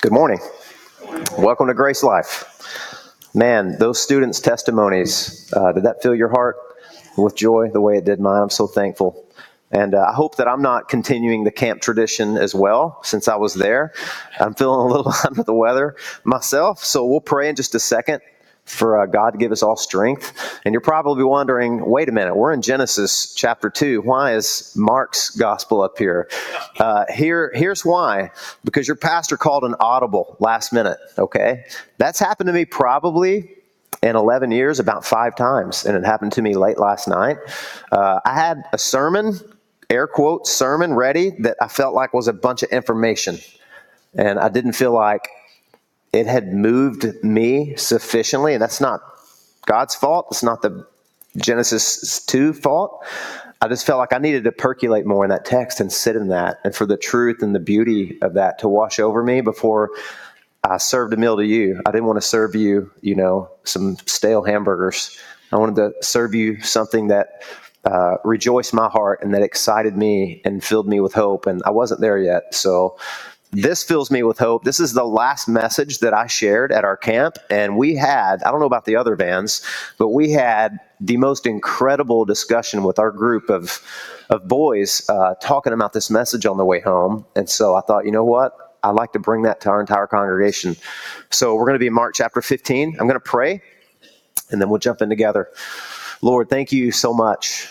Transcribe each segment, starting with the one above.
Good morning. Welcome to Grace Life. Man, those students' testimonies, did that fill your heart with joy the way it did mine? I'm so thankful. And I hope that I'm not continuing the camp tradition as well since I was there. I'm feeling a little under the weather myself, so we'll pray in just a second for God to give us all strength. And you're probably wondering, wait a minute, we're in Genesis chapter 2. Why is Mark's gospel up here? Here's why. Because your pastor called an audible last minute, okay? That's happened to me probably in 11 years about 5 times, and it happened to me late last night. I had a sermon, air quotes, sermon ready that I felt like was a bunch of information, and I didn't feel like it had moved me sufficiently, and that's not God's fault. It's not the Genesis 2 fault. I just felt like I needed to percolate more in that text and sit in that, and for the truth and the beauty of that to wash over me before I served a meal to you. I didn't want to serve you, some stale hamburgers. I wanted to serve you something that rejoiced my heart and that excited me and filled me with hope, and I wasn't there yet, so this fills me with hope. This is the last message that I shared at our camp, and we had, I don't know about the other vans, but we had the most incredible discussion with our group of boys talking about this message on the way home. And so I thought, you know what? I'd like to bring that to our entire congregation. So we're going to be in Mark chapter 15. I'm going to pray, and then we'll jump in together. Lord, thank you so much.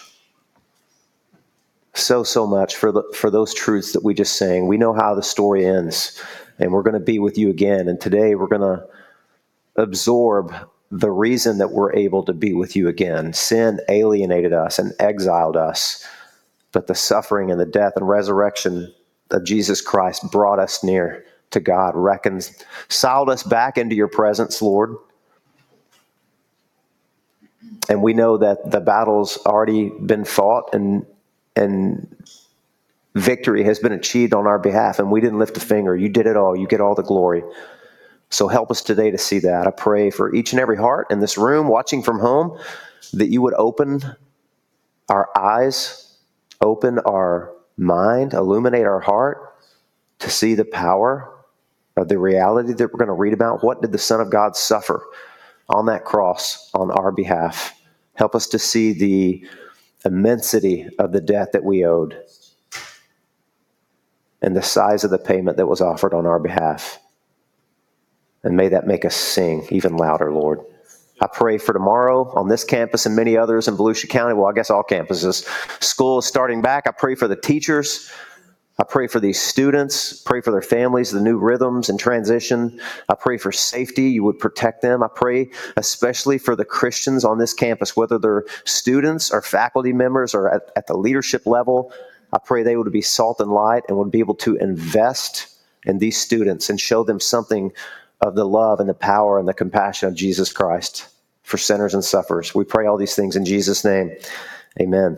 So much for those truths that we just sang. We know how the story ends, and we're going to be with you again. And today we're going to absorb the reason that we're able to be with you again. Sin alienated us and exiled us, but the suffering and the death and resurrection of Jesus Christ brought us near to God, reconciled us back into your presence, Lord. And we know that the battle's already been fought and victory has been achieved on our behalf, and we didn't lift a finger. You did it all. You get all the glory. So help us today to see that. I pray for each and every heart in this room, watching from home, that you would open our eyes, open our mind, illuminate our heart to see the power of the reality that we're going to read about. What did the Son of God suffer on that cross on our behalf? Help us to see the immensity of the debt that we owed and the size of the payment that was offered on our behalf. And may that make us sing even louder, Lord. I pray for tomorrow on this campus and many others in Volusia County. Well, I guess all campuses. School is starting back. I pray for the teachers. I pray for these students. Pray for their families, the new rhythms and transition. I pray for safety. You would protect them. I pray especially for the Christians on this campus, whether they're students or faculty members or at the leadership level. I pray they would be salt and light and would be able to invest in these students and show them something of the love and the power and the compassion of Jesus Christ for sinners and sufferers. We pray all these things in Jesus' name. Amen.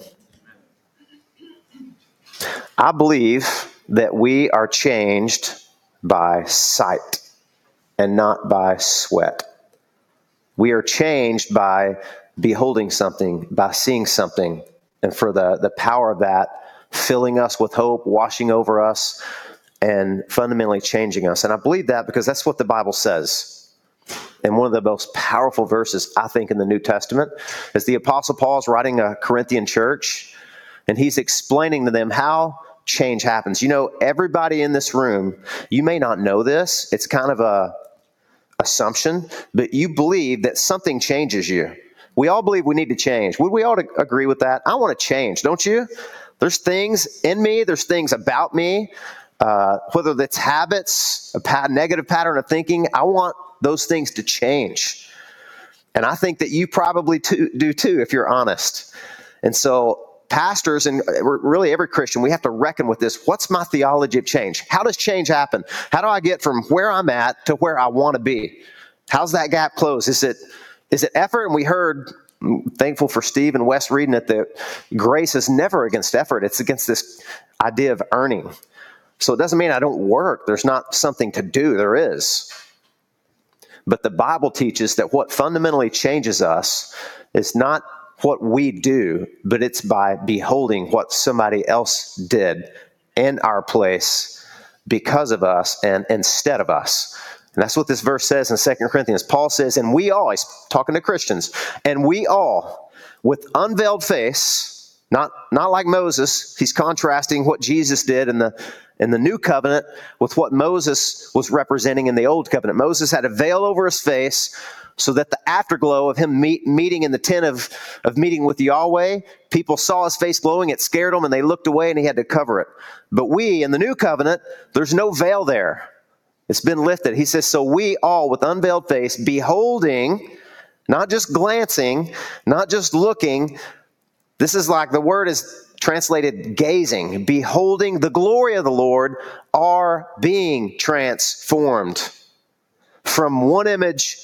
I believe that we are changed by sight and not by sweat. We are changed by beholding something, by seeing something, and for the power of that filling us with hope, washing over us, and fundamentally changing us. And I believe that because that's what the Bible says. And one of the most powerful verses, I think, in the New Testament is the Apostle Paul is writing a Corinthian church, and he's explaining to them how change happens. You know, everybody in this room, you may not know this. It's kind of a assumption, but you believe that something changes you. We all believe we need to change. Would we all agree with that? I want to change, don't you? There's things in me. There's things about me, whether that's habits, a negative pattern of thinking. I want those things to change. And I think that you probably do too, if you're honest. And so pastors and really every Christian, we have to reckon with this. What's my theology of change? How does change happen? How do I get from where I'm at to where I want to be? How's that gap close? Is it effort? And we heard, thankful for Steve and Wes reading it, that grace is never against effort. It's against this idea of earning. So it doesn't mean I don't work. There's not something to do. There is. But the Bible teaches that what fundamentally changes us is not what we do, but it's by beholding what somebody else did in our place because of us and instead of us. And that's what this verse says in 2 Corinthians. Paul says, and we all, he's talking to Christians, and we all, with unveiled face, not like Moses, he's contrasting what Jesus did in the new covenant with what Moses was representing in the old covenant. Moses had a veil over his face so that the afterglow of him meeting in the tent of meeting with Yahweh, people saw his face glowing, it scared them, and they looked away, and he had to cover it. But we, in the new covenant, there's no veil there. It's been lifted. He says, so we all with unveiled face, beholding, not just glancing, not just looking. This is like the word is translated gazing, beholding the glory of the Lord, are being transformed from one image.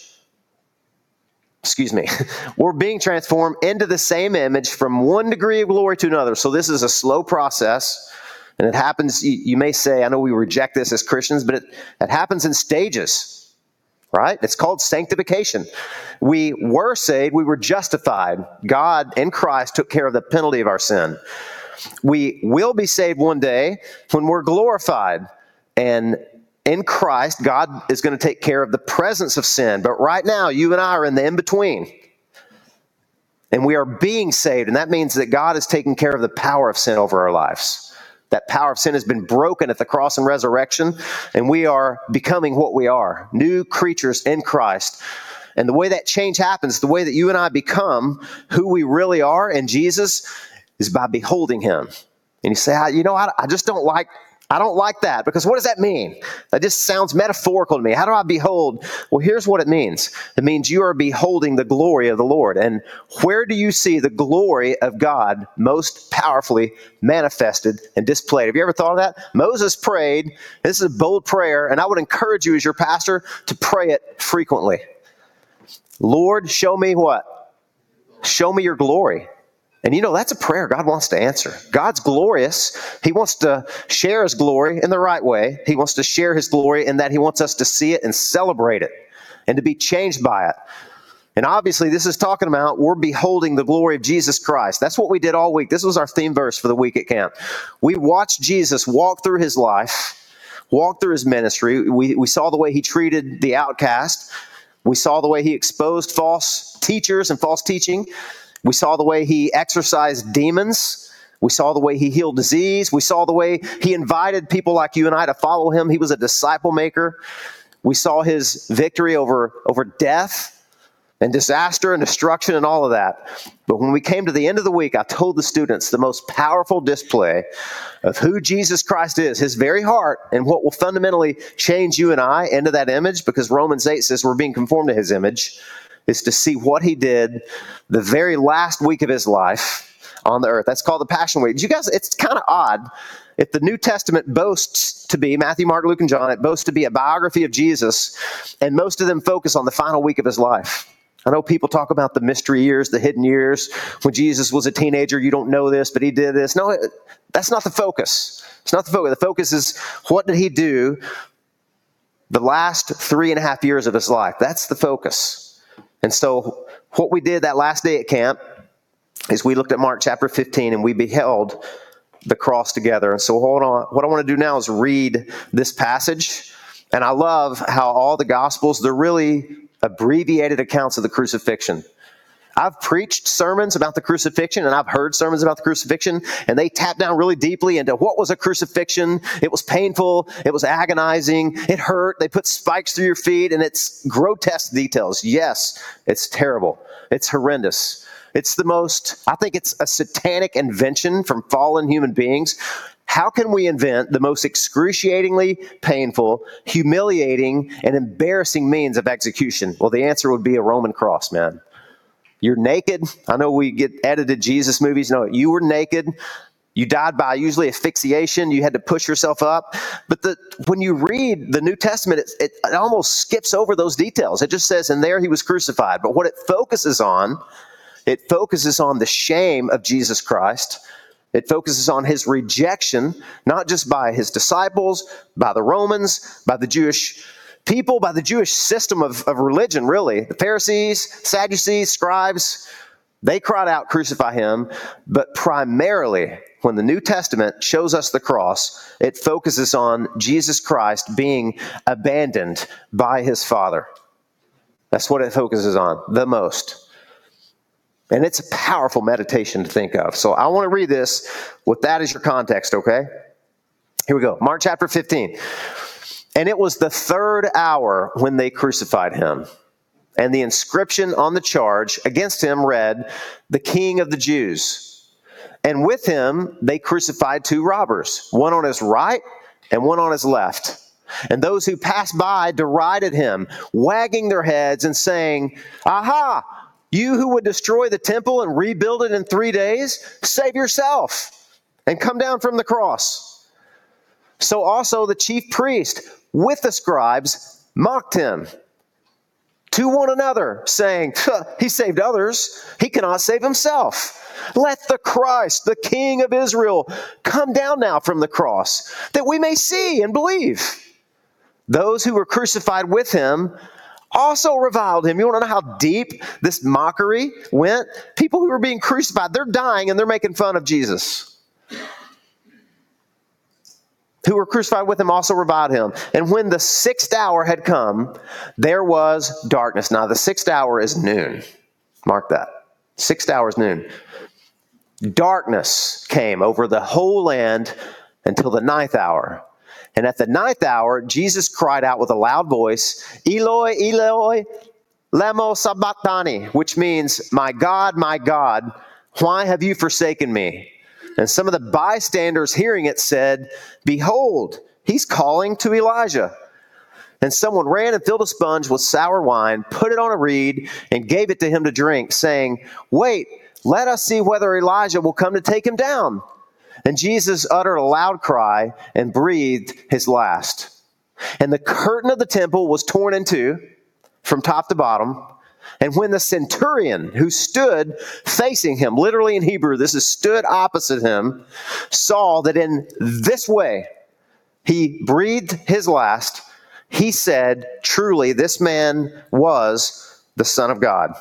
We're being transformed into the same image from one degree of glory to another. So this is a slow process. And it happens, you may say, I know we reject this as Christians, but it happens in stages, right? It's called sanctification. We were saved, we were justified. God in Christ took care of the penalty of our sin. We will be saved one day when we're glorified. And in Christ, God is going to take care of the presence of sin. But right now, you and I are in the in-between. And we are being saved. And that means that God is taking care of the power of sin over our lives. That power of sin has been broken at the cross and resurrection, and we are becoming what we are, new creatures in Christ. And the way that change happens, the way that you and I become who we really are in Jesus, is by beholding him. And you say, I don't like that, because what does that mean? That just sounds metaphorical to me. How do I behold? Well, here's what it means. It means you are beholding the glory of the Lord. And where do you see the glory of God most powerfully manifested and displayed? Have you ever thought of that? Moses prayed. This is a bold prayer, and I would encourage you as your pastor to pray it frequently. Lord, show me what? Show me your glory. And that's a prayer God wants to answer. God's glorious. He wants to share his glory in the right way. He wants to share his glory in that he wants us to see it and celebrate it and to be changed by it. And obviously, this is talking about we're beholding the glory of Jesus Christ. That's what we did all week. This was our theme verse for the week at camp. We watched Jesus walk through his life, walk through his ministry. We saw the way he treated the outcast. We saw the way he exposed false teachers and false teaching. We saw the way he exorcised demons. We saw the way he healed disease. We saw the way he invited people like you and I to follow him. He was a disciple maker. We saw his victory over death and disaster and destruction and all of that. But when we came to the end of the week, I told the students the most powerful display of who Jesus Christ is, his very heart, and what will fundamentally change you and I into that image, because Romans 8 says we're being conformed to his image, is to see what he did the very last week of his life on the earth. That's called the Passion Week. You guys, it's kind of odd. If the New Testament boasts to be, Matthew, Mark, Luke, and John, it boasts to be a biography of Jesus, and most of them focus on the final week of his life. I know people talk about the mystery years, the hidden years. When Jesus was a teenager, you don't know this, but he did this. No, that's not the focus. It's not the focus. The focus is, what did he do the last 3.5 years of his life? That's the focus. And so what we did that last day at camp is we looked at Mark chapter 15 and we beheld the cross together. And so what I want to do now is read this passage. And I love how all the Gospels, they're really abbreviated accounts of the crucifixion. I've preached sermons about the crucifixion, and I've heard sermons about the crucifixion, and they tap down really deeply into what was a crucifixion. It was painful. It was agonizing. It hurt. They put spikes through your feet, and it's grotesque details. Yes, it's terrible. It's horrendous. It's I think it's a satanic invention from fallen human beings. How can we invent the most excruciatingly painful, humiliating, and embarrassing means of execution? Well, the answer would be a Roman cross, man. You're naked. I know we get edited Jesus movies. No, you were naked. You died by usually asphyxiation. You had to push yourself up. But when you read the New Testament, it almost skips over those details. It just says, and there he was crucified. But what it focuses on the shame of Jesus Christ. It focuses on his rejection, not just by his disciples, by the Romans, by the Jewish people, by the Jewish system of religion, really. The Pharisees, Sadducees, scribes, they cried out, crucify him. But primarily, when the New Testament shows us the cross, it focuses on Jesus Christ being abandoned by his Father. That's what it focuses on the most. And it's a powerful meditation to think of. So I want to read this with that as your context, okay? Here we go. Mark chapter 15. And it was the third hour when they crucified him. And the inscription on the charge against him read, "The King of the Jews." And with him they crucified two robbers, one on his right and one on his left. And those who passed by derided him, wagging their heads and saying, "Aha! You who would destroy the temple and rebuild it in 3 days, save yourself and come down from the cross." So also the chief priest with the scribes mocked him to one another, saying, "He saved others. He cannot save himself. Let the Christ, the King of Israel, come down now from the cross, that we may see and believe." Those who were crucified with him also reviled him. You want to know how deep this mockery went? People who were being crucified, they're dying and they're making fun of Jesus. Who were crucified with him also reviled him. And when the 6th hour had come, there was darkness. Now the 6th hour is noon. Mark that. 6th hour is noon. Darkness came over the whole land until the 9th hour. And at the 9th hour, Jesus cried out with a loud voice, "Eloi, Eloi, lama sabachthani," which means, my God, why have you forsaken me?" And some of the bystanders hearing it said, "Behold, he's calling to Elijah." And someone ran and filled a sponge with sour wine, put it on a reed, and gave it to him to drink, saying, "Wait, let us see whether Elijah will come to take him down." And Jesus uttered a loud cry and breathed his last. And the curtain of the temple was torn in two from top to bottom. And when the centurion who stood facing him, literally in Hebrew, this is stood opposite him, saw that in this way he breathed his last, he said, "Truly, this man was the Son of God."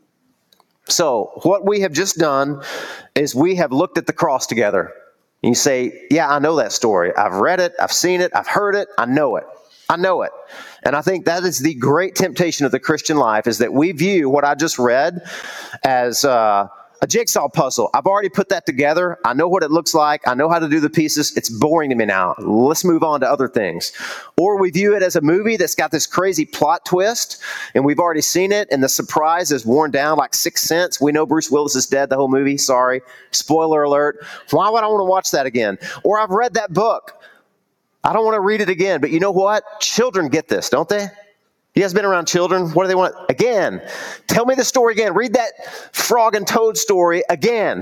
So what we have just done is we have looked at the cross together. And you say, "Yeah, I know that story. I've read it. I've seen it. I've heard it. I know it. I know it." And I think that is the great temptation of the Christian life, is that we view what I just read as a jigsaw puzzle. I've already put that together. I know what it looks like. I know how to do the pieces. It's boring to me now. Let's move on to other things. Or we view it as a movie that's got this crazy plot twist, and we've already seen it, and the surprise is worn down like Sixth Sense. We know Bruce Willis is dead the whole movie. Sorry. Spoiler alert. Why would I want to watch that again? Or I've read that book. I don't want to read it again. But you know what? Children get this, don't they? You guys been around children? What do they want? Again. Tell me the story again. Read that frog and toad story again.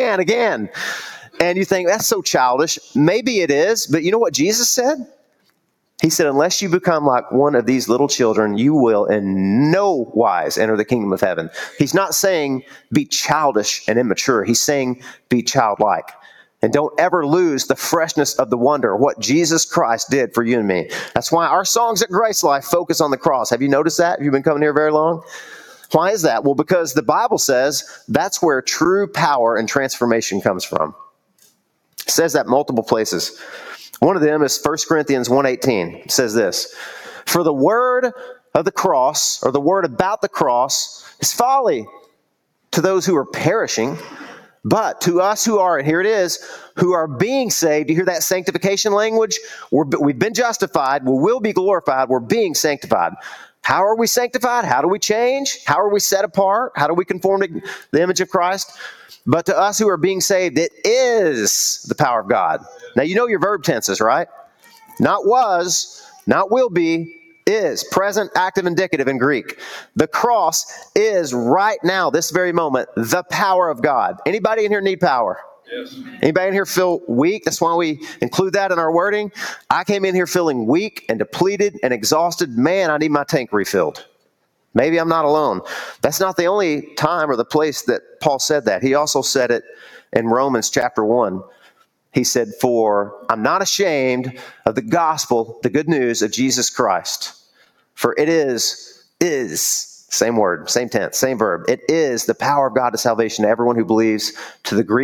And you think, that's so childish. Maybe it is, but you know what Jesus said? He said, "Unless you become like one of these little children, you will in no wise enter the kingdom of heaven." He's not saying be childish and immature. He's saying be childlike. And don't ever lose the freshness of the wonder, what Jesus Christ did for you and me. That's why our songs at Grace Life focus on the cross. Have you noticed that? Have you been coming here very long? Why is that? Well, because the Bible says that's where true power and transformation comes from. It says that multiple places. One of them is 1 Corinthians 1:18. It says this, "For the word of the cross," or the word about the cross, "is folly to those who are perishing. But to us who are," and here it is, "who are being saved," you hear that sanctification language? We've been justified. We will be glorified. We're being sanctified. How are we sanctified? How do we change? How are we set apart? How do we conform to the image of Christ? "But to us who are being saved, it is the power of God." Now, you know your verb tenses, right? Not was, not will be, is. Present, active, indicative in Greek. The cross is right now, this very moment, the power of God. Anybody in here need power? Yes. Anybody in here feel weak? That's why we include that in our wording. I came in here feeling weak and depleted and exhausted. Man, I need my tank refilled. Maybe I'm not alone. That's not the only time or the place that Paul said that. He also said it in Romans chapter 1. He said, "For I'm not ashamed of the gospel, the good news of Jesus Christ. For it is, same word, same tense, same verb. It is the power of God to salvation to everyone who believes, to the Greek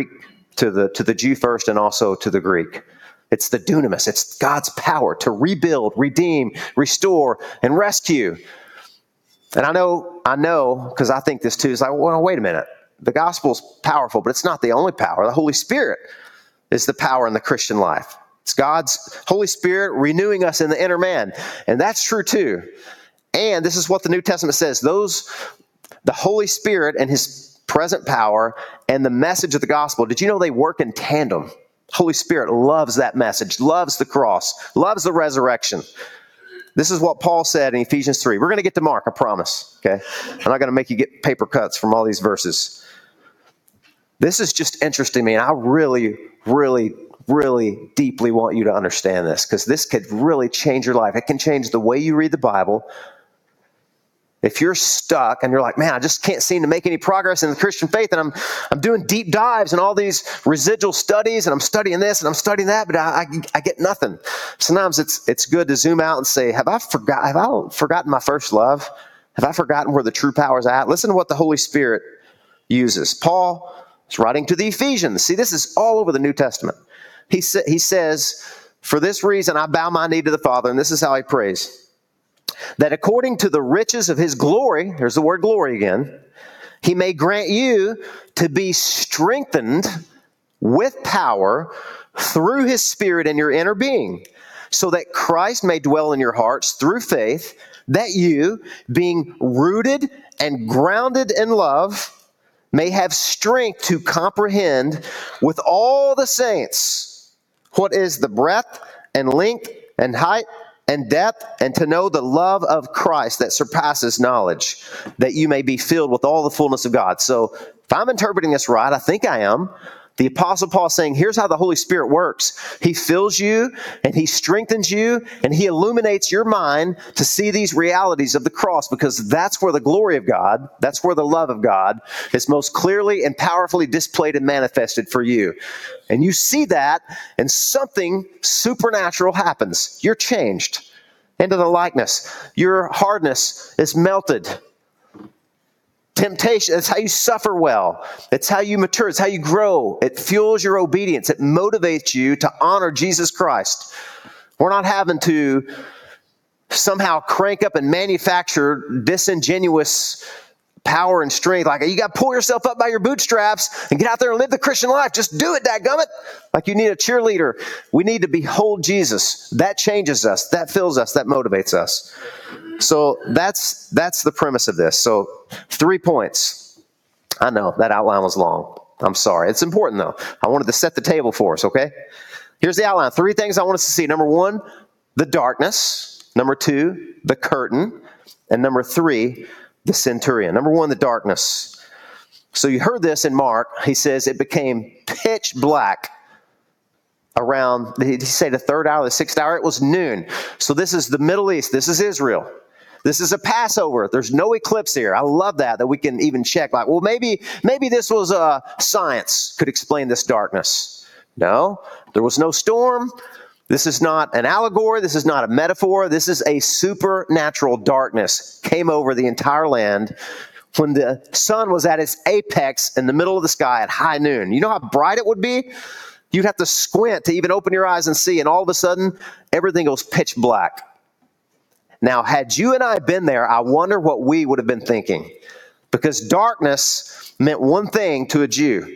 to the Jew first and also to the Greek. It's the dunamis. It's God's power to rebuild, redeem, restore, and rescue. And I know, because I think this too, it's like, well, wait a minute. The gospel's powerful, but it's not the only power. The Holy Spirit is the power in the Christian life. It's God's Holy Spirit renewing us in the inner man. And that's true too. And this is what the New Testament says. The Holy Spirit and his present power and the message of the gospel, did you know they work in tandem? Holy Spirit loves that message, loves the cross, loves the resurrection. This is what Paul said in Ephesians 3. We're going to get to Mark, I promise. Okay? I'm not going to make you get paper cuts from all these verses. This is just interesting, man. I really, really, really deeply want you to understand this, because this could really change your life. It can change the way you read the Bible. If you're stuck and you're like, man, I just can't seem to make any progress in the Christian faith, and I'm doing deep dives and all these residual studies, and I'm studying this and I'm studying that, but I get nothing. Sometimes it's good to zoom out and say, have I forgotten my first love? Have I forgotten where the true power is at? Listen to what the Holy Spirit uses. Paul is writing to the Ephesians. See, this is all over the New Testament. He says, for this reason I bow my knee to the Father, and this is how he prays, that according to the riches of his glory, there's the word glory again, he may grant you to be strengthened with power through his Spirit in your inner being, so that Christ may dwell in your hearts through faith, that you, being rooted and grounded in love, may have strength to comprehend with all the saints what is the breadth and length and height and depth, and to know the love of Christ that surpasses knowledge, that you may be filled with all the fullness of God. So if I'm interpreting this right, I think I am. The Apostle Paul is saying, here's how the Holy Spirit works. He fills you and he strengthens you and he illuminates your mind to see these realities of the cross, because that's where the glory of God, that's where the love of God is most clearly and powerfully displayed and manifested for you. And you see that, and something supernatural happens. You're changed into the likeness. Your hardness is melted. Temptation, it's how you suffer well. It's how you mature. It's how you grow. It fuels your obedience. It motivates you to honor Jesus Christ. We're not having to somehow crank up and manufacture disingenuous power and strength. Like, you got to pull yourself up by your bootstraps and get out there and live the Christian life. Just do it, dadgummit. Like you need a cheerleader. We need to behold Jesus. That changes us. That fills us. That motivates us. So that's the premise of this. So 3 points. I know that outline was long. I'm sorry. It's important though. I wanted to set the table for us, okay? Here's the outline. 3 things I want us to see. Number 1, the darkness. Number 2, the curtain. And number 3, the centurion. Number 1, the darkness. So you heard this in Mark. He says it became pitch black around, did he say the 3rd hour, the 6th hour? It was noon. So this is the Middle East. This is Israel. This is a Passover. There's no eclipse here. I love that we can even check. Like, well, maybe this was science could explain this darkness. No, there was no storm. This is not an allegory. This is not a metaphor. This is a supernatural darkness came over the entire land when the sun was at its apex in the middle of the sky at high noon. You know how bright it would be? You'd have to squint to even open your eyes and see, and all of a sudden, everything goes pitch black. Now, had you and I been there, I wonder what we would have been thinking. Because darkness meant one thing to a Jew.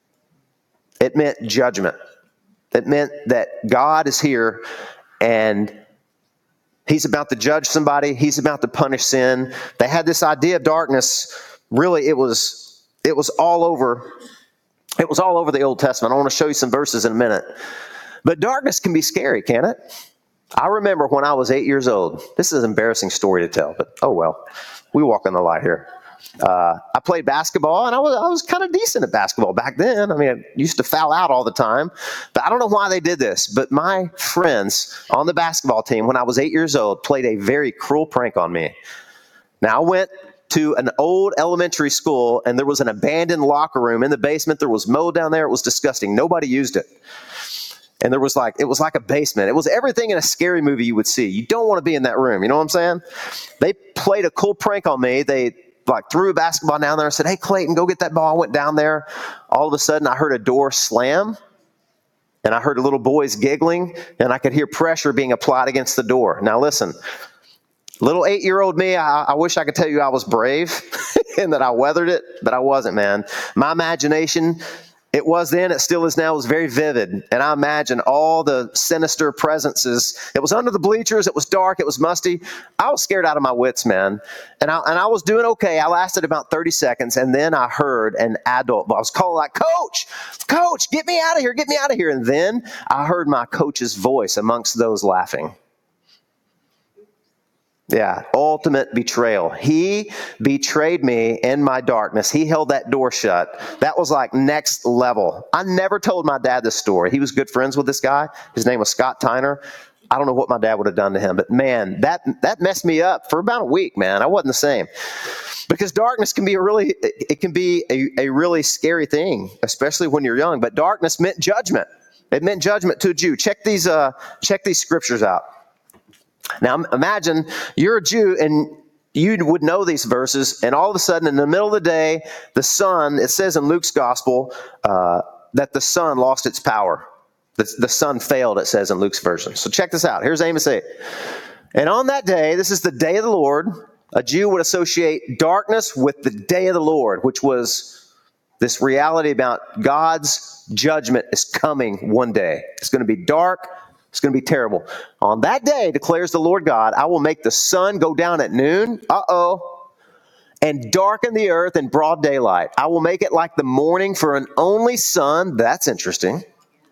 It meant judgment. It meant that God is here and he's about to judge somebody. He's about to punish sin. They had this idea of darkness. Really, it was all over. It was all over the Old Testament. I want to show you some verses in a minute. But darkness can be scary, can't it? I remember when I was 8 years old. This is an embarrassing story to tell, but oh well. We walk in the light here. I played basketball, and I was kind of decent at basketball back then. I mean, I used to foul out all the time. But I don't know why they did this. But my friends on the basketball team, when I was 8 years old, played a very cruel prank on me. Now, I went to an old elementary school, and there was an abandoned locker room in the basement. There was mold down there. It was disgusting. Nobody used it. And it was like a basement. It was everything in a scary movie you would see. You don't want to be in that room. You know what I'm saying? They played a cool prank on me. They like threw a basketball down there and said, "Hey, Clayton, go get that ball." I went down there. All of a sudden, I heard a door slam, and I heard little boys giggling, and I could hear pressure being applied against the door. Now listen, little 8-year-old me, I wish I could tell you I was brave and that I weathered it, but I wasn't, man. My imagination, it was then, it still is now, was very vivid. And I imagine all the sinister presences. It was under the bleachers. It was dark. It was musty. I was scared out of my wits, man. And I was doing okay. I lasted about 30 seconds. And then I heard an adult. I was calling like, Coach, get me out of here. Get me out of here. And then I heard my coach's voice amongst those laughing. Yeah, ultimate betrayal. He betrayed me in my darkness. He held that door shut. That was like next level. I never told my dad this story. He was good friends with this guy. His name was Scott Tyner. I don't know what my dad would have done to him, but man, that messed me up for about a week, man. I wasn't the same. Because darkness can be a really scary thing, especially when you're young. But darkness meant judgment. It meant judgment to a Jew. Check these scriptures out. Now, imagine you're a Jew and you would know these verses, and all of a sudden, in the middle of the day, the sun, it says in Luke's gospel that the sun lost its power. The sun failed, it says in Luke's version. So check this out. Here's Amos 8. And on that day, this is the day of the Lord, a Jew would associate darkness with the day of the Lord, which was this reality about God's judgment is coming one day. It's going to be dark. It's going to be terrible. On that day, declares the Lord God, I will make the sun go down at noon. And darken the earth in broad daylight. I will make it like the morning for an only son. That's interesting.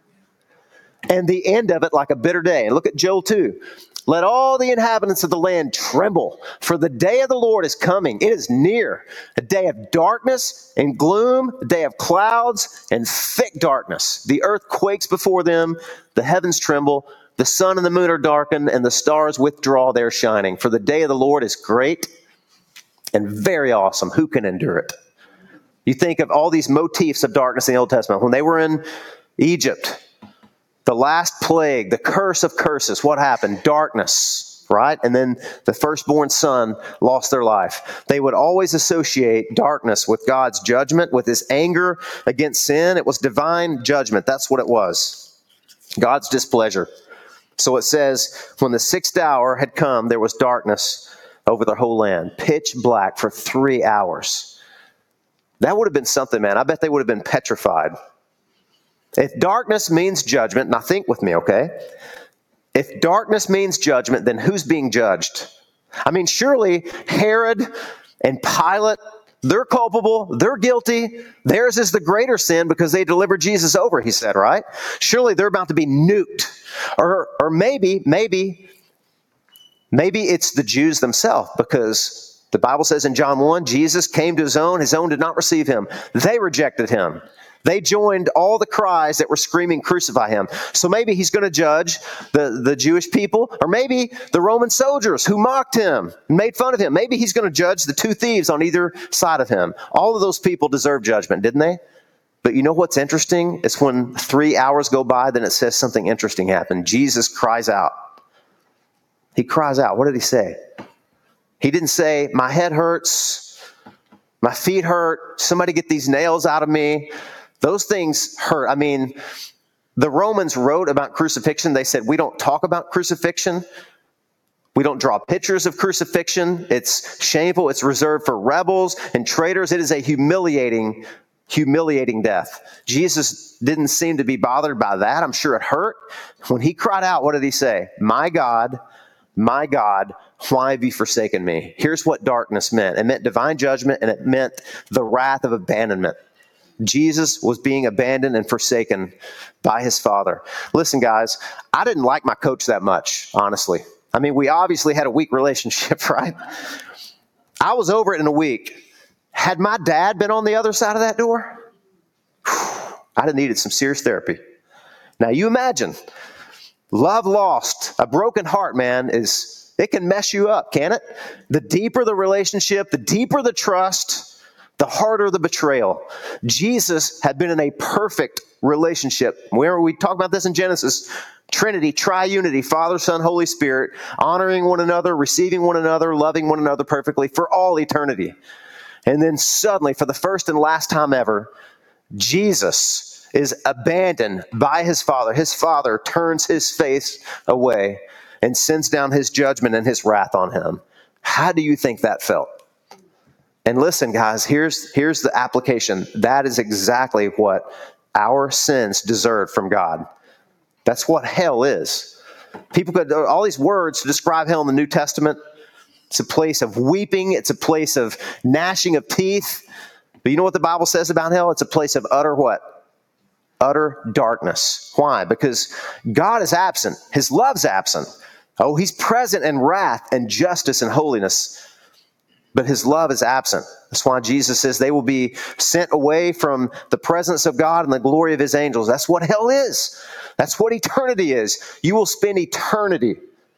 And the end of it like a bitter day. And look at Joel 2. Let all the inhabitants of the land tremble, for the day of the Lord is coming. It is near. A day of darkness and gloom, a day of clouds and thick darkness. The earth quakes before them, the heavens tremble, the sun and the moon are darkened, and the stars withdraw their shining. For the day of the Lord is great and very awesome. Who can endure it? You think of all these motifs of darkness in the Old Testament. When they were in Egypt, the last plague, the curse of curses, what happened? Darkness, right? And then the firstborn son lost their life. They would always associate darkness with God's judgment, with his anger against sin. It was divine judgment. That's what it was. God's displeasure. So it says, when the 6th hour had come, there was darkness over the whole land, pitch black for 3 hours. That would have been something, man. I bet they would have been petrified. If darkness means judgment, now think with me, okay? If darkness means judgment, then who's being judged? I mean, surely Herod and Pilate, they're culpable, they're guilty. Theirs is the greater sin because they delivered Jesus over, he said, right? Surely they're about to be nuked. Or maybe it's the Jews themselves, because the Bible says in John 1, Jesus came to his own did not receive him. They rejected him. They joined all the cries that were screaming, crucify him. So maybe he's going to judge the Jewish people, or maybe the Roman soldiers who mocked him and made fun of him. Maybe he's going to judge the 2 thieves on either side of him. All of those people deserve judgment, didn't they? But you know what's interesting? It's when 3 hours go by, then it says something interesting happened. Jesus cries out. He cries out. What did he say? He didn't say, my head hurts, my feet hurt, somebody get these nails out of me. Those things hurt. I mean, the Romans wrote about crucifixion. They said, we don't talk about crucifixion. We don't draw pictures of crucifixion. It's shameful. It's reserved for rebels and traitors. It is a humiliating death. Jesus didn't seem to be bothered by that. I'm sure it hurt. When he cried out, what did he say? My God, why have you forsaken me? Here's what darkness meant. It meant divine judgment, and it meant the wrath of abandonment. Jesus was being abandoned and forsaken by his Father. Listen, guys, I didn't like my coach that much, honestly. I mean, we obviously had a weak relationship, right? I was over it in a week. Had my dad been on the other side of that door, I'd have needed some serious therapy. Now, you imagine, love lost, a broken heart, man, it can mess you up, can it? The deeper the relationship, the deeper the trust, the harder the betrayal. Jesus had been in a perfect relationship. Where we talk about this in Genesis, Trinity, triunity, Father, Son, Holy Spirit, honoring one another, receiving one another, loving one another perfectly for all eternity. And then suddenly, for the first and last time ever, Jesus is abandoned by his Father. His Father turns his face away and sends down his judgment and his wrath on him. How do you think that felt? And listen, guys, here's the application. That is exactly what our sins deserved from God. That's what hell is. People could all these words to describe hell in the New Testament. It's a place of weeping. It's a place of gnashing of teeth. But you know what the Bible says about hell? It's a place of utter what? Utter darkness. Why? Because God is absent. His love's absent. Oh, he's present in wrath and justice and holiness. But his love is absent. That's why Jesus says they will be sent away from the presence of God and the glory of his angels. That's what hell is. That's what eternity is. You will spend eternity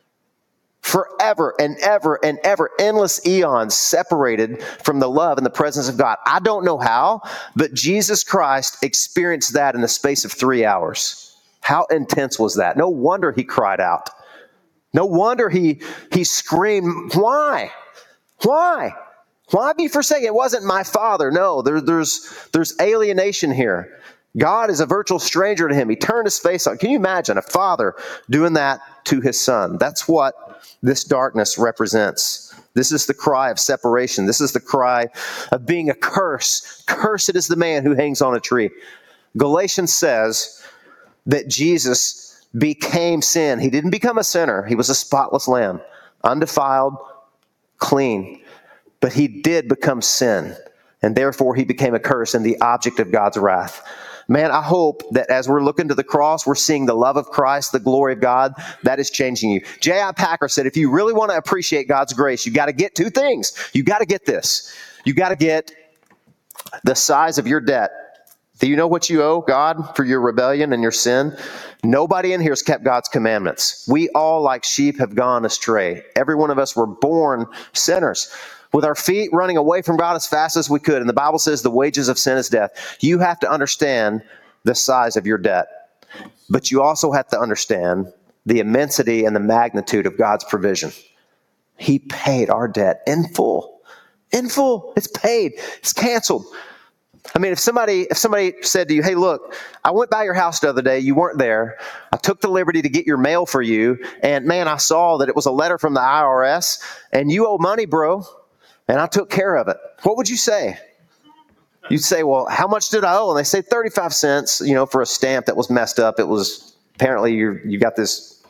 forever and ever and ever, endless eons separated from the love and the presence of God. I don't know how, but Jesus Christ experienced that in the space of 3 hours. How intense was that? No wonder he cried out. No wonder he screamed, why? Why? Why be forsaken? It wasn't my Father. No, there's alienation here. God is a virtual stranger to him. He turned his face on. Can you imagine a father doing that to his son? That's what this darkness represents. This is the cry of separation. This is the cry of being a curse. Cursed is the man who hangs on a tree. Galatians says that Jesus became sin. He didn't become a sinner. He was a spotless lamb, undefiled, clean. But he did become sin. And therefore he became a curse and the object of God's wrath. Man, I hope that as we're looking to the cross, we're seeing the love of Christ, the glory of God. That is changing you. J.I. Packer said, if you really want to appreciate God's grace, you got to get two things. You got to get this. You got to get the size of your debt. Do you know what you owe God for your rebellion and your sin? Nobody in here has kept God's commandments. We all, like sheep, have gone astray. Every one of us were born sinners, with our feet running away from God as fast as we could. And the Bible says the wages of sin is death. You have to understand the size of your debt. But you also have to understand the immensity and the magnitude of God's provision. He paid our debt in full. In full. It's paid. It's canceled. I mean, if somebody said to you, hey, look, I went by your house the other day. You weren't there. I took the liberty to get your mail for you. And man, I saw that it was a letter from the IRS and you owe money, bro. And I took care of it. What would you say? You'd say, well, how much did I owe? And they say 35 cents, for a stamp that was messed up. It was apparently you got this.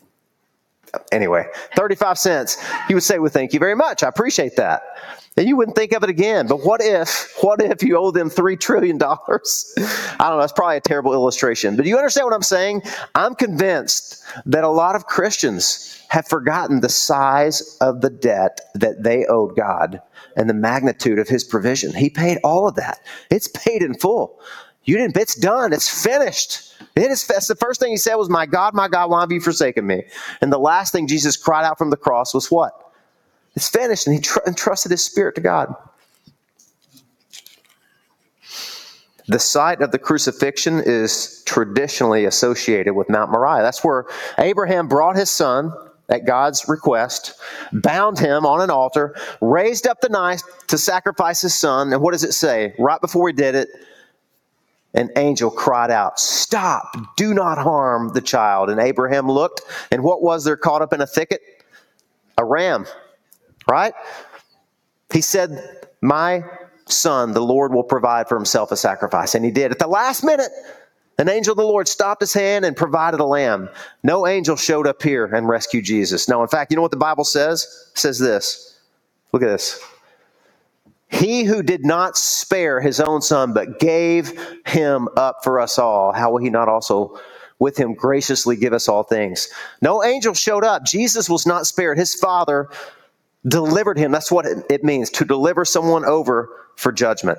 Anyway, 35 cents. You would say, well, thank you very much. I appreciate that. And you wouldn't think of it again. But what if you owe them $3 trillion? I don't know. That's probably a terrible illustration. But do you understand what I'm saying? I'm convinced that a lot of Christians have forgotten the size of the debt that they owed God and the magnitude of his provision. He paid all of that. It's paid in full. It's done. It's finished. That's the first thing he said was, my God, why have you forsaken me? And the last thing Jesus cried out from the cross was what? It's finished. And he entrusted his spirit to God. The site of the crucifixion is traditionally associated with Mount Moriah. That's where Abraham brought his son at God's request, bound him on an altar, raised up the knife to sacrifice his son. And what does it say? Right before he did it, an angel cried out, stop, do not harm the child. And Abraham looked, and what was there caught up in a thicket? A ram, right? He said, my son, the Lord will provide for himself a sacrifice. And he did. At the last minute, an angel of the Lord stopped his hand and provided a lamb. No angel showed up here and rescued Jesus. No, in fact, you know what the Bible says? It says this. Look at this. He who did not spare his own son, but gave him up for us all, how will he not also with him graciously give us all things? No angel showed up. Jesus was not spared. His Father delivered him. That's what it means, to deliver someone over for judgment.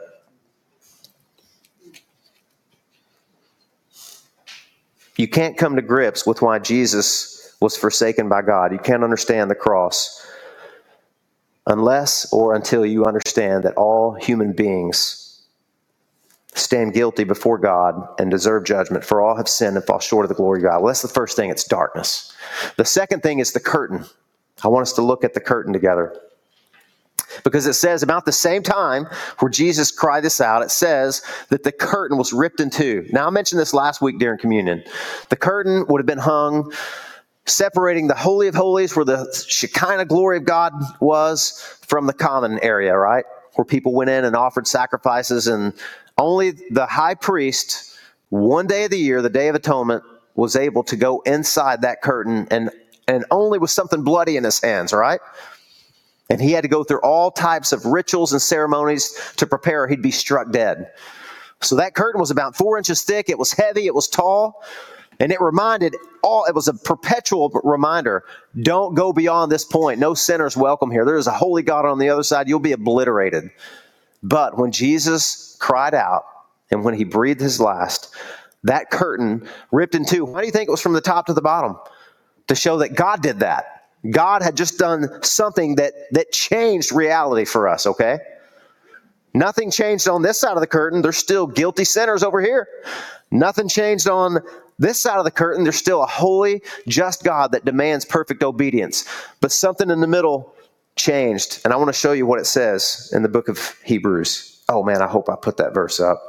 You can't come to grips with why Jesus was forsaken by God. You can't understand the cross unless or until you understand that all human beings stand guilty before God and deserve judgment, for all have sinned and fall short of the glory of God. Well, that's the first thing. It's darkness. The second thing is the curtain. I want us to look at the curtain together. Because it says about the same time where Jesus cried this out, it says that the curtain was ripped in two. Now, I mentioned this last week during communion. The curtain would have been hung, separating the Holy of Holies, where the Shekinah glory of God was, from the common area, right? Where people went in and offered sacrifices, and only the high priest, one day of the year, the Day of Atonement, was able to go inside that curtain, and only with something bloody in his hands, right? And he had to go through all types of rituals and ceremonies to prepare, or he'd be struck dead. So that curtain was about 4 inches thick. It was heavy. It was tall. And it was a perpetual reminder, don't go beyond this point. No sinners welcome here. There is a holy God on the other side. You'll be obliterated. But when Jesus cried out and when he breathed his last, that curtain ripped in two. Why do you think it was from the top to the bottom? To show that God did that. God had just done something that changed reality for us, okay? Nothing changed on this side of the curtain. There's still guilty sinners over here. Nothing changed on this side of the curtain. There's still a holy, just God that demands perfect obedience. But something in the middle changed. And I want to show you what it says in the book of Hebrews. Oh man, I hope I put that verse up.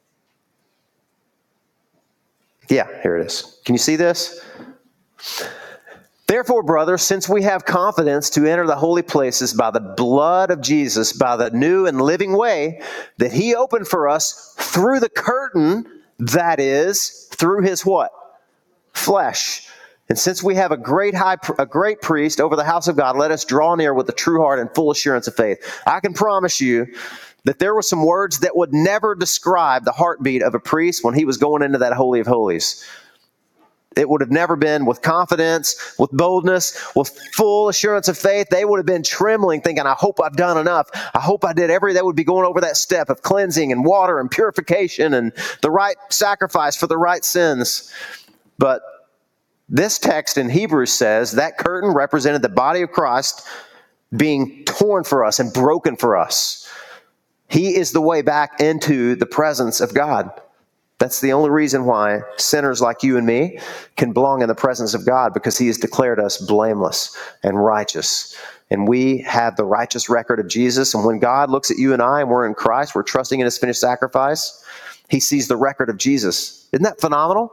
Yeah, here it is. Can you see this? Therefore, brothers, since we have confidence to enter the holy places by the blood of Jesus, by the new and living way that he opened for us through the curtain, that is, through his what? Flesh. And since we have a great priest over the house of God, let us draw near with a true heart and full assurance of faith. I can promise you that there were some words that would never describe the heartbeat of a priest when he was going into that Holy of Holies. It would have never been with confidence, with boldness, with full assurance of faith. They would have been trembling, thinking, I hope I've done enough. I hope I did they would be going over that step of cleansing and water and purification and the right sacrifice for the right sins. But this text in Hebrews says that curtain represented the body of Christ being torn for us and broken for us. He is the way back into the presence of God. That's the only reason why sinners like you and me can belong in the presence of God, because he has declared us blameless and righteous. And we have the righteous record of Jesus. And when God looks at you and I and we're in Christ, we're trusting in his finished sacrifice, he sees the record of Jesus. Isn't that phenomenal?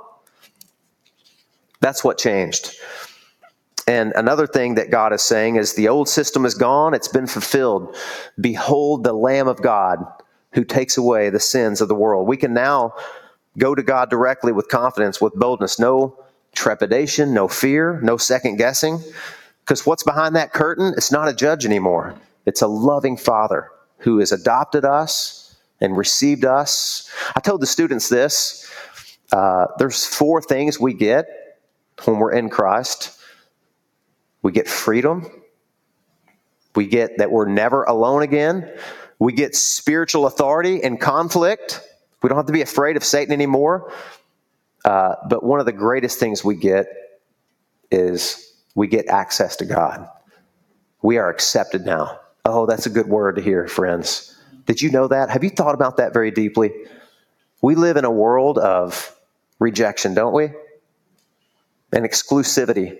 That's what changed. And another thing that God is saying is the old system is gone. It's been fulfilled. Behold the Lamb of God who takes away the sins of the world. We can now go to God directly with confidence, with boldness, no trepidation, no fear, no second guessing. Because what's behind that curtain? It's not a judge anymore. It's a loving Father who has adopted us and received us. I told the students this. There's 4 things we get when we're in Christ. We get freedom. We get that we're never alone again. We get spiritual authority in conflict. We don't have to be afraid of Satan anymore. But one of the greatest things we get is we get access to God. We are accepted now. Oh, that's a good word to hear, friends. Did you know that? Have you thought about that very deeply? We live in a world of rejection, don't we? And exclusivity.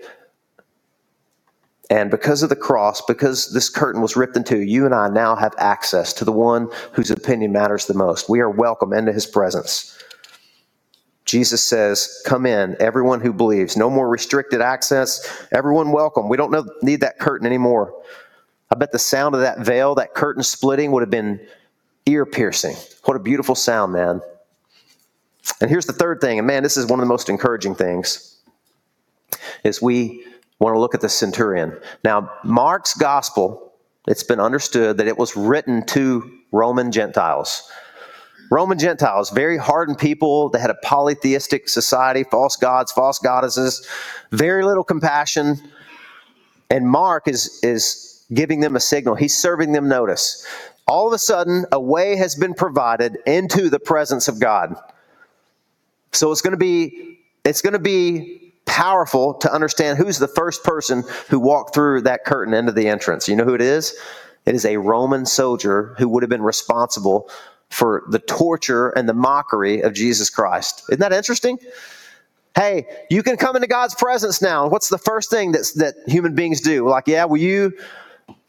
And because of the cross, because this curtain was ripped in two, you and I now have access to the one whose opinion matters the most. We are welcome into his presence. Jesus says, come in, everyone who believes. No more restricted access. Everyone welcome. We don't need that curtain anymore. I bet the sound of that veil, that curtain splitting, would have been ear-piercing. What a beautiful sound, man. And here's the third thing, and man, this is one of the most encouraging things, is we want to look at the centurion. Now, Mark's gospel, it's been understood that it was written to Roman Gentiles. Roman Gentiles, very hardened people. They had a polytheistic society, false gods, false goddesses, very little compassion. And Mark is giving them a signal. He's serving them notice. All of a sudden, a way has been provided into the presence of God. So it's going to be powerful to understand who's the first person who walked through that curtain into the entrance. You know who it is? It is a Roman soldier who would have been responsible for the torture and the mockery of Jesus Christ. Isn't that interesting? Hey, you can come into God's presence now. What's the first thing that human beings do? Like, yeah, will you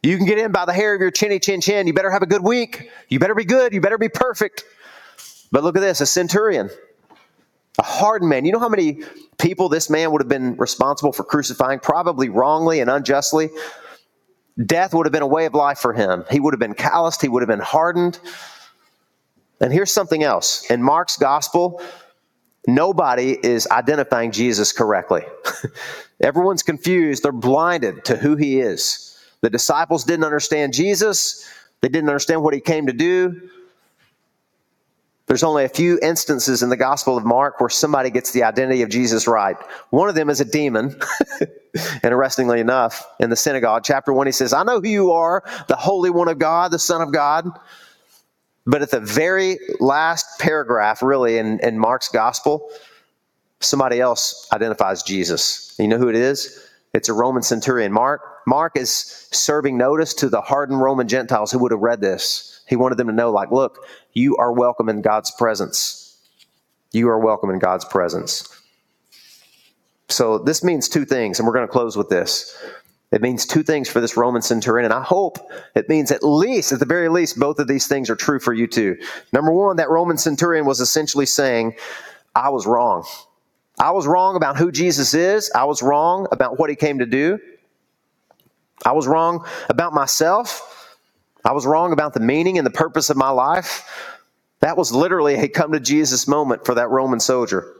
You can get in by the hair of your chinny chin chin. You better have a good week. You better be good. You better be perfect. But look at this, a centurion, a hardened man. You know how many people this man would have been responsible for crucifying? Probably wrongly and unjustly. Death would have been a way of life for him. He would have been calloused. He would have been hardened. And here's something else. In Mark's gospel, nobody is identifying Jesus correctly. Everyone's confused. They're blinded to who he is. The disciples didn't understand Jesus. They didn't understand what he came to do. There's only a few instances in the Gospel of Mark where somebody gets the identity of Jesus right. One of them is a demon, interestingly enough, in the synagogue. Chapter 1, he says, I know who you are, the Holy One of God, the Son of God. But at the very last paragraph, really, in Mark's Gospel, somebody else identifies Jesus. You know who it is? It's a Roman centurion. Mark is serving notice to the hardened Roman Gentiles who would have read this. He wanted them to know, like, look, you are welcome in God's presence. You are welcome in God's presence. So this means two things, and we're going to close with this. It means two things for this Roman centurion, and I hope it means at the very least, both of these things are true for you too. Number one, that Roman centurion was essentially saying, I was wrong. I was wrong about who Jesus is. I was wrong about what he came to do. I was wrong about myself. I was wrong about the meaning and the purpose of my life. That was literally a come to Jesus moment for that Roman soldier.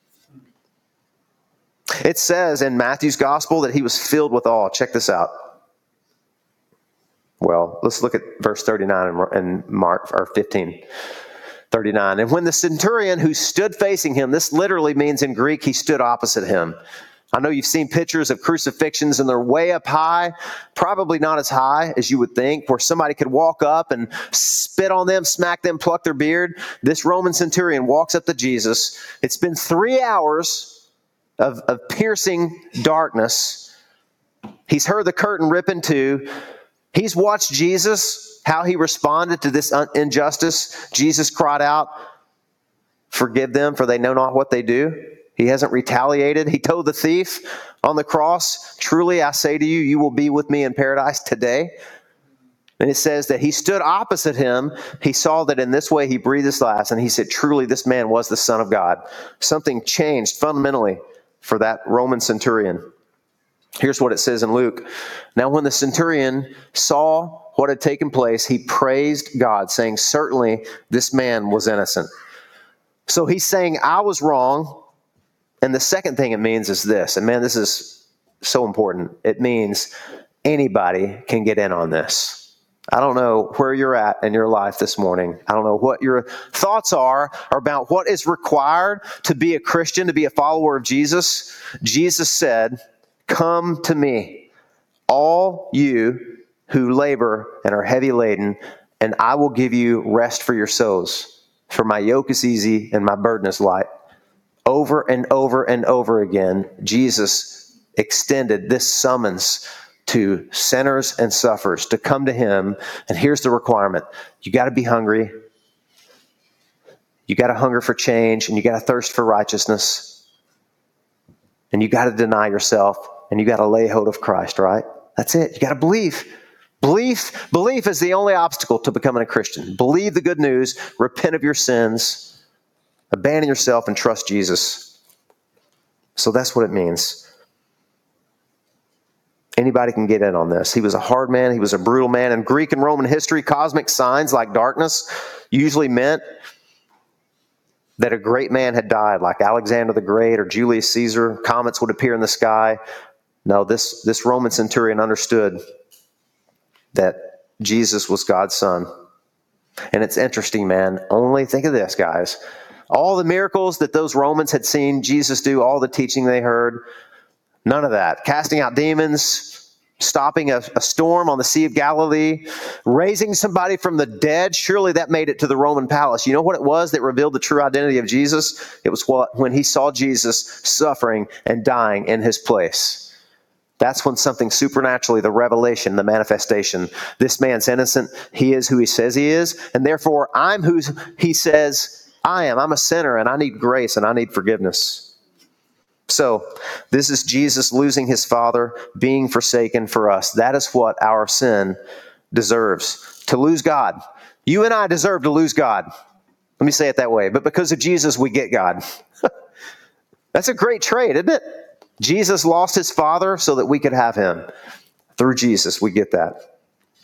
It says in Matthew's gospel that he was filled with awe. Check this out. Well, let's look at verse 39 in Mark, or 15:39. And when the centurion who stood facing him, this literally means in Greek, he stood opposite him. I know you've seen pictures of crucifixions and they're way up high, probably not as high as you would think, where somebody could walk up and spit on them, smack them, pluck their beard. This Roman centurion walks up to Jesus. It's been 3 hours of piercing darkness. He's heard the curtain rip in two. He's watched Jesus, how he responded to this injustice. Jesus cried out, forgive them, for they know not what they do. He hasn't retaliated. He told the thief on the cross, truly I say to you, you will be with me in paradise today. And it says that he stood opposite him. He saw that in this way he breathed his last. And he said, truly, this man was the Son of God. Something changed fundamentally for that Roman centurion. Here's what it says in Luke. Now, when the centurion saw what had taken place, he praised God, saying, certainly this man was innocent. So he's saying, I was wrong. And the second thing it means is this, and man, this is so important. It means anybody can get in on this. I don't know where you're at in your life this morning. I don't know what your thoughts are about what is required to be a Christian, to be a follower of Jesus. Jesus said, come to me, all you who labor and are heavy laden, and I will give you rest for your souls. For my yoke is easy and my burden is light. Over and over and over again, Jesus extended this summons to sinners and sufferers to come to him. And here's the requirement. You got to be hungry. You got to hunger for change, and you got to thirst for righteousness. And you got to deny yourself, and you got to lay hold of Christ, right? That's it. You got to believe. Belief is the only obstacle to becoming a Christian. Believe the good news, repent of your sins, abandon yourself, and trust Jesus. So that's what it means. Anybody can get in on this. He was a hard man. He was a brutal man. In Greek and Roman history, cosmic signs like darkness usually meant that a great man had died, like Alexander the Great or Julius Caesar. Comets would appear in the sky. No, this Roman centurion understood that Jesus was God's son. And it's interesting, man. Only think of this, guys. All the miracles that those Romans had seen Jesus do, all the teaching they heard, none of that. Casting out demons, stopping a storm on the Sea of Galilee, raising somebody from the dead. Surely that made it to the Roman palace. You know what it was that revealed the true identity of Jesus? It was when he saw Jesus suffering and dying in his place. That's when something supernaturally, the revelation, the manifestation, this man's innocent. He is who he says he is. And therefore, I'm who he says I am. I'm a sinner and I need grace and I need forgiveness. So this is Jesus losing his Father, being forsaken for us. That is what our sin deserves, to lose God. You and I deserve to lose God. Let me say it that way. But because of Jesus, we get God. That's a great trade, isn't it? Jesus lost his Father so that we could have him. Through Jesus, we get that.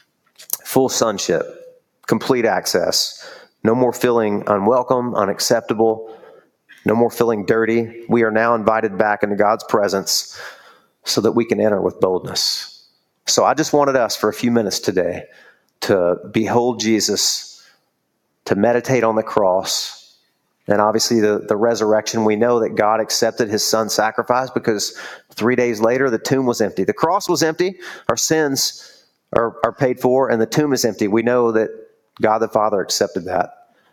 Full sonship, complete access. No more feeling unwelcome, unacceptable. No more feeling dirty. We are now invited back into God's presence so that we can enter with boldness. So I just wanted us for a few minutes today to behold Jesus, to meditate on the cross, and obviously the resurrection. We know that God accepted his son's sacrifice because 3 days later the tomb was empty. The cross was empty. Our sins are paid for, and the tomb is empty. We know that God the Father accepted that.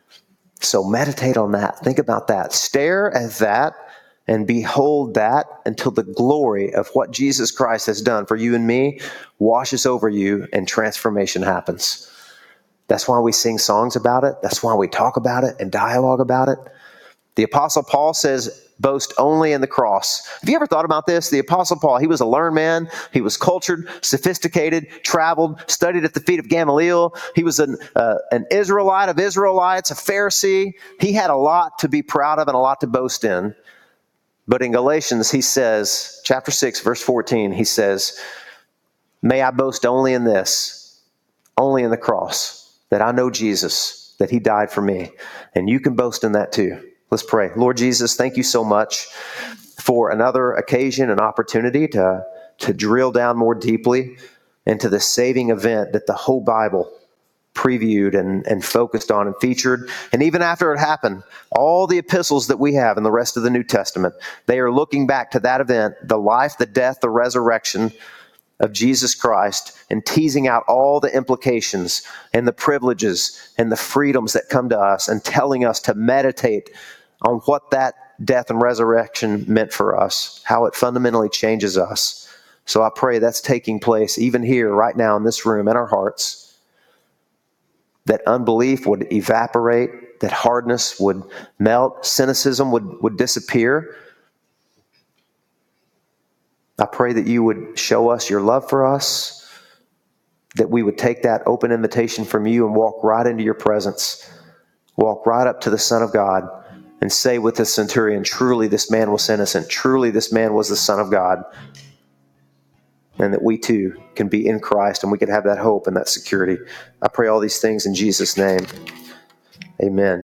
So meditate on that. Think about that. Stare at that and behold that until the glory of what Jesus Christ has done for you and me washes over you and transformation happens. That's why we sing songs about it. That's why we talk about it and dialogue about it. The Apostle Paul says, boast only in the cross. Have you ever thought about this? The Apostle Paul, he was a learned man. He was cultured, sophisticated, traveled, studied at the feet of Gamaliel. He was an Israelite of Israelites, a Pharisee. He had a lot to be proud of and a lot to boast in. But in Galatians, he says, chapter 6, verse 14, he says, may I boast only in this, only in the cross, that I know Jesus, that he died for me. And you can boast in that too. Let's pray. Lord Jesus, thank you so much for another occasion and opportunity to drill down more deeply into the saving event that the whole Bible previewed and focused on and featured. And even after it happened, all the epistles that we have in the rest of the New Testament, they are looking back to that event, the life, the death, the resurrection of Jesus Christ, and teasing out all the implications and the privileges and the freedoms that come to us, and telling us to meditate on what that death and resurrection meant for us, how it fundamentally changes us. So I pray that's taking place even here, right now in this room, in our hearts, that unbelief would evaporate, that hardness would melt, cynicism would disappear. I pray that you would show us your love for us, that we would take that open invitation from you and walk right into your presence, walk right up to the Son of God and say with the centurion, truly this man was innocent, truly this man was the Son of God, and that we too can be in Christ and we can have that hope and that security. I pray all these things in Jesus' name. Amen.